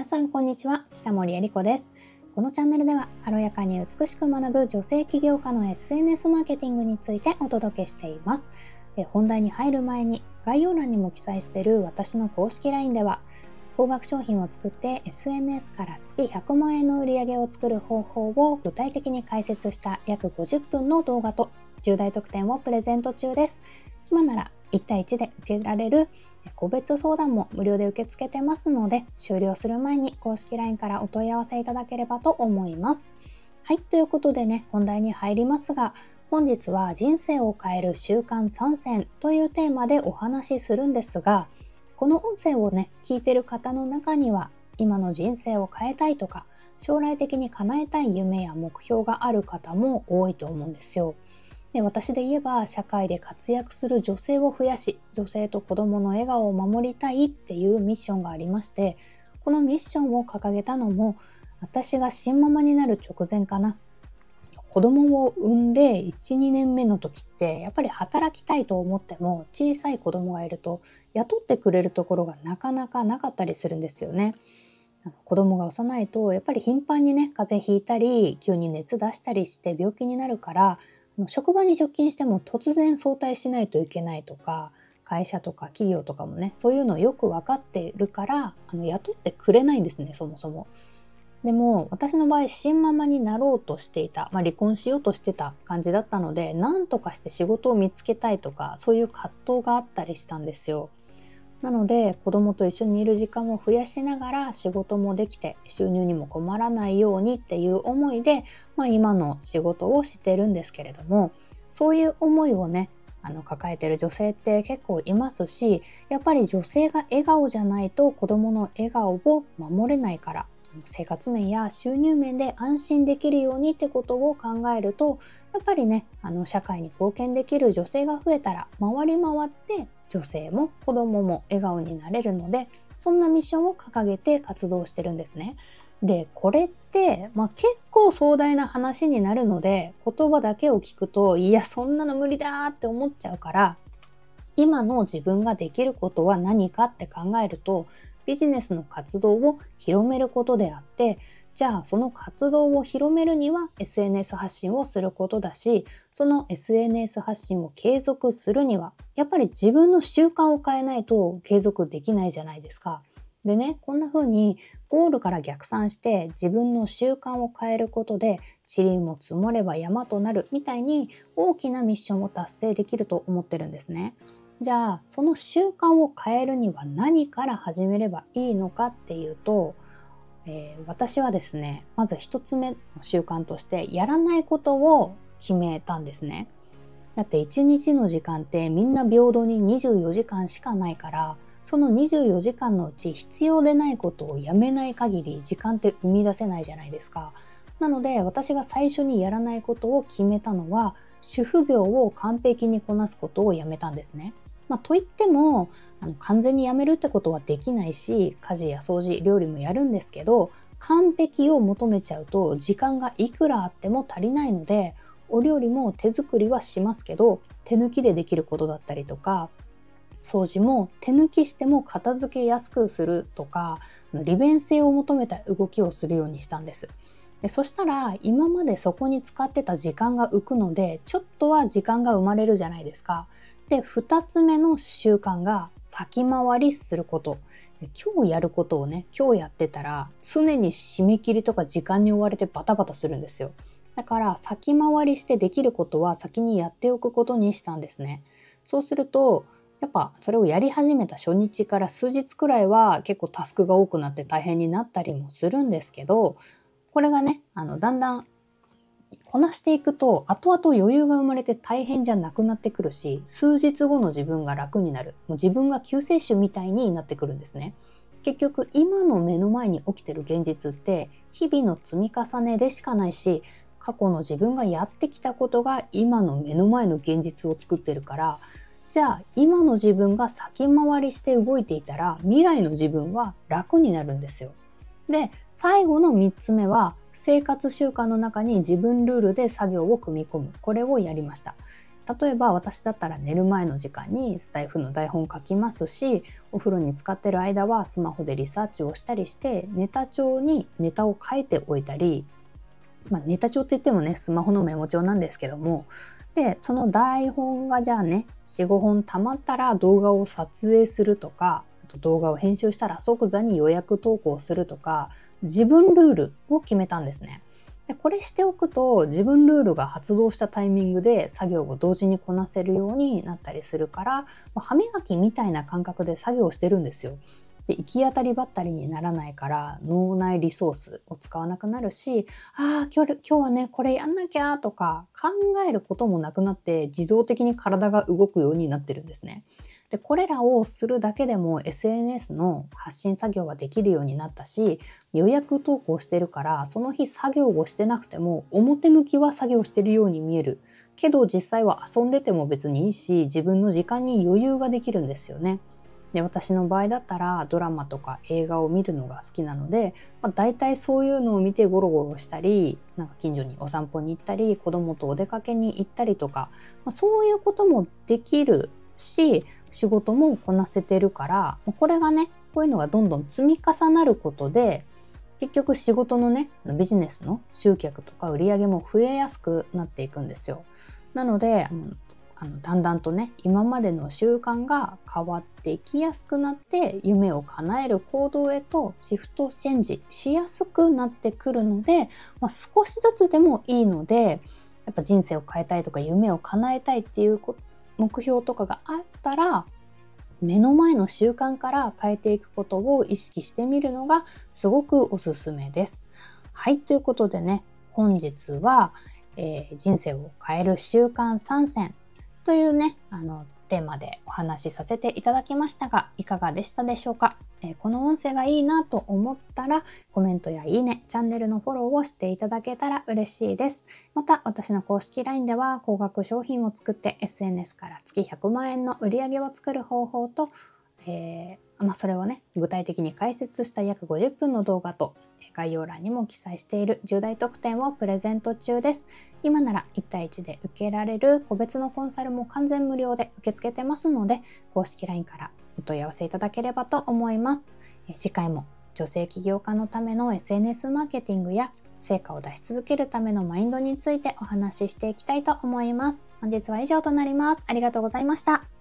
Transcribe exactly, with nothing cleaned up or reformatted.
皆さんこんにちは、北森恵理子です。このチャンネルでは軽やかに美しく学ぶ女性起業家の エスエヌエス マーケティングについてお届けしています。え本題に入る前に概要欄にも記載している私の公式 ライン では高額商品を作って エスエヌエス から月ひゃくまんえんの売り上げを作る方法を具体的に解説した約ごじゅっぷんの動画と重大特典をプレゼント中です。今ならいち対いちで受けられる個別相談も無料で受け付けてますので、終了する前に公式 ライン からお問い合わせいただければと思います。はい、ということでね、本題に入りますが、本日は人生を変える習慣さんせんというテーマでお話しするんですが、この音声をね、聞いてる方の中には、今の人生を変えたいとか、将来的に叶えたい夢や目標がある方も多いと思うんですよ。で私で言えば社会で活躍する女性を増やし、女性と子供の笑顔を守りたいっていうミッションがありまして、このミッションを掲げたのも私が新ママになる直前かな。子供を産んでいち、にねんめの時ってやっぱり働きたいと思っても小さい子供がいると雇ってくれるところがなかなかなかったりするんですよね。子供が幼いとやっぱり頻繁にね、風邪ひいたり急に熱出したりして病気になるから、職場に出勤しても突然早退しないといけないとか、会社とか企業とかもね、そういうのをよく分かっているからあの雇ってくれないんですね、そもそも。でも私の場合、新ママになろうとしていた、まあ、離婚しようとしてた感じだったので、何とかして仕事を見つけたいとか、そういう葛藤があったりしたんですよ。なので子供と一緒にいる時間を増やしながら仕事もできて収入にも困らないようにっていう思いで、まあ、今の仕事をしてるんですけれども、そういう思いをね、あの抱えてる女性って結構いますし、やっぱり女性が笑顔じゃないと子供の笑顔を守れないから、生活面や収入面で安心できるようにってことを考えると、やっぱりね、あの社会に貢献できる女性が増えたら回り回って女性も子供も笑顔になれるので、そんなミッションを掲げて活動してるんですね。で、これって、まあ、結構壮大な話になるので、言葉だけを聞くと、いや、そんなの無理だって思っちゃうから、今の自分ができることは何かって考えると、ビジネスの活動を広めることであって、じゃあその活動を広めるには エスエヌエス 発信をすることだし、その エスエヌエス 発信を継続するにはやっぱり自分の習慣を変えないと継続できないじゃないですか。でね、こんな風にゴールから逆算して自分の習慣を変えることで、塵も積もれば山となるみたいに大きなミッションを達成できると思ってるんですね。じゃあその習慣を変えるには何から始めればいいのかっていうと、えー、私はですね、まず一つ目の習慣としてやらないことを決めたんですね。だって一日の時間ってみんな平等ににじゅうよじかんしかないから、そのにじゅうよじかんのうち必要でないことをやめない限り時間って生み出せないじゃないですか。なので私が最初にやらないことを決めたのは、主婦業を完璧にこなすことをやめたんですね。まあ、といってもあの完全にやめるってことはできないし、家事や掃除、料理もやるんですけど、完璧を求めちゃうと時間がいくらあっても足りないので、お料理も手作りはしますけど、手抜きでできることだったりとか、掃除も手抜きしても片付けやすくするとか、利便性を求めた動きをするようにしたんです。でそしたら今までそこに使ってた時間が浮くので、ちょっとは時間が生まれるじゃないですか。で、二つ目の習慣が先回りすること。今日やることをね、今日やってたら常に締め切りとか時間に追われてバタバタするんですよ。だから先回りしてできることは先にやっておくことにしたんですね。そうするとやっぱそれをやり始めた初日から数日くらいは結構タスクが多くなって大変になったりもするんですけど、これがね、あのだんだんこなしていくと後々余裕が生まれて大変じゃなくなってくるし、数日後の自分が楽になる、もう自分が救世主みたいになってくるんですね。結局今の目の前に起きてる現実って日々の積み重ねでしかないし、過去の自分がやってきたことが今の目の前の現実を作ってるから、じゃあ今の自分が先回りして動いていたら未来の自分は楽になるんですよ。で、最後のみっつめは生活習慣の中に自分ルールで作業を組み込む。これをやりました。 例えば私だったら寝る前の時間にスタイフの台本書きますし、お風呂に浸かってる間はスマホでリサーチをしたりして、ネタ帳にネタを書いておいたり、まあ、ネタ帳って言ってもね、スマホのメモ帳なんですけども、で、その台本がじゃあね、よん、ごほん溜まったら動画を撮影するとか、あと動画を編集したら即座に予約投稿するとか、自分ルールを決めたんですね。で、これしておくと自分ルールが発動したタイミングで作業を同時にこなせるようになったりするから、歯磨きみたいな感覚で作業してるんですよ。で、行き当たりばったりにならないから脳内リソースを使わなくなるし、ああ、今日、今日はね、これやんなきゃとか考えることもなくなって自動的に体が動くようになってるんですね。で、これらをするだけでも エスエヌエス の発信作業はできるようになったし、予約投稿してるから、その日作業をしてなくても表向きは作業してるように見える。けど実際は遊んでても別にいいし、自分の時間に余裕ができるんですよね。で、私の場合だったらドラマとか映画を見るのが好きなので、まあ、大体そういうのを見てゴロゴロしたり、なんか近所にお散歩に行ったり、子供とお出かけに行ったりとか、まあ、そういうこともできるし、仕事もこなせてるから、これがね、こういうのがどんどん積み重なることで、結局仕事のね、ビジネスの集客とか売り上げも増えやすくなっていくんですよ。なので、あのあのだんだんとね、今までの習慣が変わっていきやすくなって、夢を叶える行動へとシフトチェンジしやすくなってくるので、まあ、少しずつでもいいので、やっぱ人生を変えたいとか夢を叶えたいっていう目標とかがあったら、目の前の習慣から変えていくことを意識してみるのがすごくおすすめです。はい、ということでね、本日は、えー、人生を変える習慣さん選というね、あのテーマでお話しさせていただきましたが、いかがでしたでしょうか。えー、この音声がいいなと思ったら、コメントやいいね、チャンネルのフォローをしていただけたら嬉しいです。また、私の公式 ライン では、高額商品を作って エスエヌエス から月ひゃくまんえんの売り上げを作る方法と、えーまあ、それをね、具体的に解説した約ごじゅっぷんの動画と、概要欄にも記載しているじゅう大特典をプレゼント中です。今ならいち対いちで受けられる個別のコンサルも完全無料で受け付けてますので、公式 ライン からお問い合わせいただければと思います。え次回も女性起業家のための エスエヌエス マーケティングや成果を出し続けるためのマインドについてお話ししていきたいと思います。本日は以上となります。ありがとうございました。